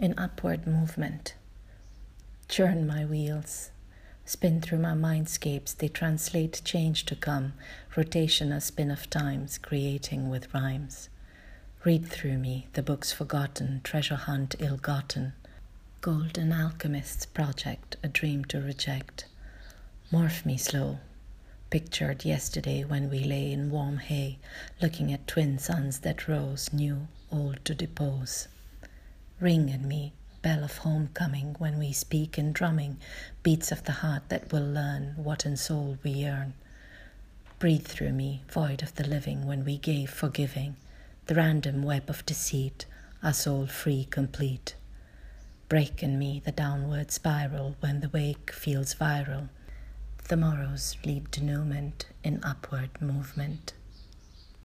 in upward movement. Churn my wheels, spin through my mindscapes, they translate change to come, rotation a spin of times, creating with rhymes. Read through me, the books forgotten, treasure hunt ill-gotten, golden alchemist's project, a dream to reject. Morph me slow, pictured yesterday when we lay in warm hay, looking at twin suns that rose, new, old to depose. Ring in me, bell of homecoming, when we speak in drumming, beats of the heart that will learn what in soul we yearn. Breathe through me, void of the living, when we gave forgiving, the random web of deceit, our soul free, complete. Break in me the downward spiral when the wake feels viral. The morrows lead denouement in upward movement.